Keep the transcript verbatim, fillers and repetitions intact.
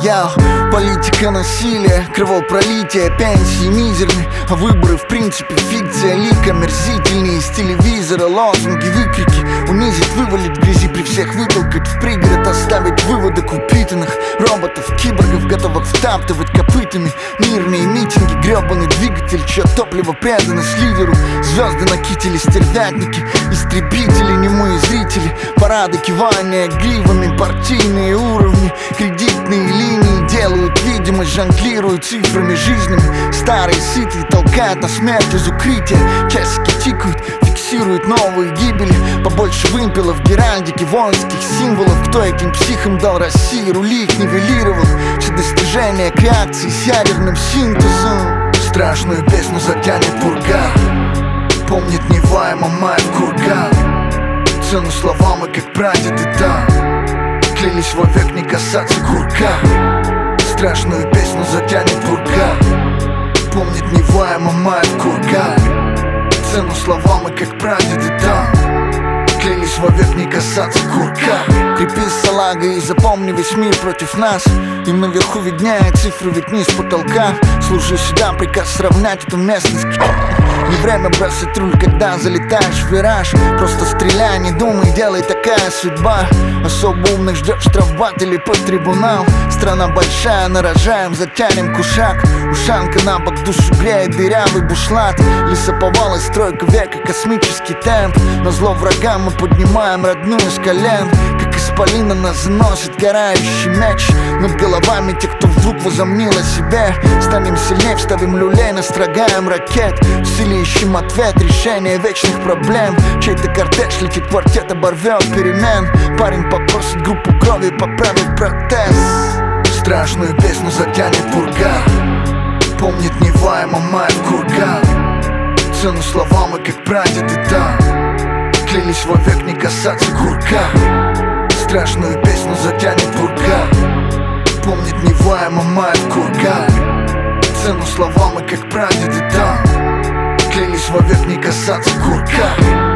Я политика насилия, кровопролития, пенсии мизерны, а выборы в принципе фикция, лик омерзительный из телевизора, лозунги, выкрики, унизить, вывалить в грязи, при всех вытолкать в пригород, оставить выводок упитанных роботов, киборгов, готовых втаптывать копытами. Мирные митинги, гребаный двигатель, чье топливо преданность лидеру. Звезды на кителе, стервятники, истребители, немые зрители, парады, кивания гривами, партийные уровни, кредитные линии делают видимость, жонглируют цифрами, жизнями. Старые сытые толкают на смерть из укрытия, часики тикают, фиксируют новые гибели. Побольше вымпелов, геральдики, воинских символов. Кто этим психам дал России рулить, нивелировал все достижения к реакции с ядерным синтезом. Страшную песню затянет пурга, помнит Нева и Мамаев курган. Цену словам и как прадеды там клялись вовек не касаться курка. Страшную песню затянет пурга, помнит Нева и Мамаев курган. Цену словам и как прадеды там клялись вовек не касаться курка. Крепись салага и запомни, весь мир против нас. Им наверху виднеет цифры, ведь низ потолка. Служи сюда, приказ сравнять эту местность. Не время бросать руль, когда залетаешь в вираж. Просто стреляй, не думай, делай, такая судьба. Особо умных ждет штрафбат или под трибунал. Страна большая, нарожаем, затянем кушак. Ушанка на бок, душу греет дырявый бушлат. Лесоповал и стройка века, космический темп. На зло врагам мы поднимаем родную с колен. Как исполина нас заносит карающий меч над головами тех, кто вдруг возомнил о себе. Станем сильнее, вставим люлей, настрогаем ракет. В силе ищем ответ, решение вечных проблем. Чей-то кортеж летит, квартет оборвет перемен. Парень попросит группу крови, поправит протез. Страшную песню затянет пурга, помнит Нева и Мамаев курган. Цену словам и как прадеды там клялись вовек не касаться курка. Страшную песню затянет пурга, помнит Нева и Мамаев курган. Цену словам и как прадеды там клялись вовек не касаться курка.